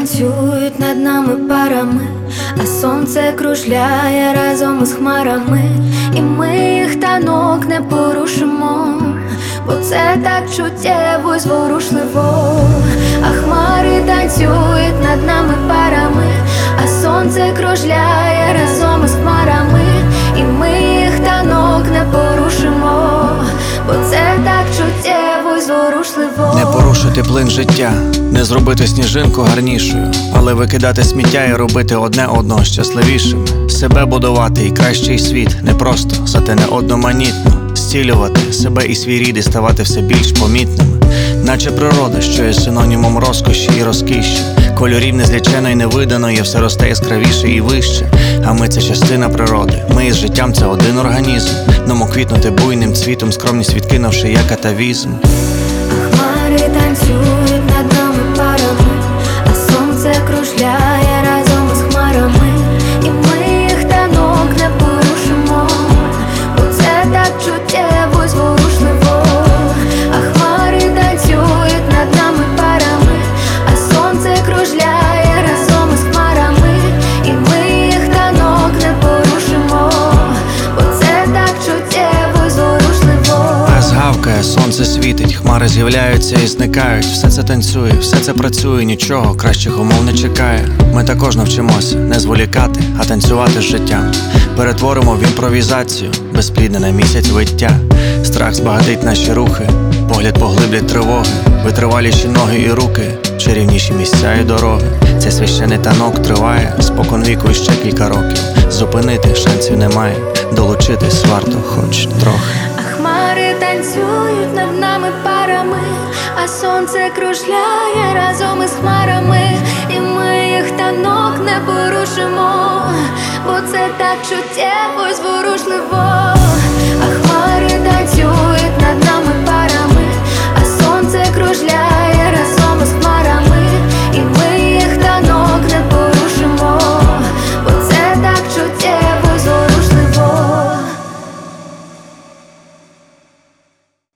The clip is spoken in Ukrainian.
танцюють над нами парами, а сонце кружляє разом із хмарами, і ми їх танок не порушимо, бо це так чуттєво й зворушливо. А хмари танцюють над нами парами, а сонце кружляє разом із хмарами, і ми їх танок не порушимо, бо це так чуттєво й зворушливо. Не порушити плин життя, не зробити сніжинку гарнішою, але викидати сміття і робити одне одного щасливішим. Себе будувати і кращий світ не просто, зате не одноманітно. Зцілювати себе і свій рід і ставати все більш помітними, наче природа, що є синонімом розкоші і розкіші. Кольорів незлічено і невиданої, все росте яскравіше і вище. А ми — це частина природи, ми із життям — це один організм. Ному квітнути буйним цвітом, скромність відкинувши як атавізм. А хмари танцюють над нами парами, а сонце кружляє разом із хмарами, і ми їх танок не порушимо, бо це так чуттєво й зворушливо. А хмари танцюють над нами парами, а сонце кружляє разом із хмарами, і ми їх танок не порушимо, бо це так чуттєво й зворушливо. Пес гавкає, сонце світить, хмари з'являються і зникають. Все це танцює, все це працює, нічого кращих умов не чекає. Ми також навчимося не зволікати, а танцювати з життям. Перетворимо в імпровізацію безплідне на місяць виття. Страх збагатить наші рухи, погляд поглиблять тривоги, витриваліші ноги і руки, чарівніші місця і дороги. Цей священий танок триває спокон віку ще кілька років. Зупинити шансів немає, долучитись варто хоч трохи. А хмари танцюють над нами парами, а сонце кружляє разом із хмарами, і ми їх танок не порушимо, бо це так чуттєво й зворушливо.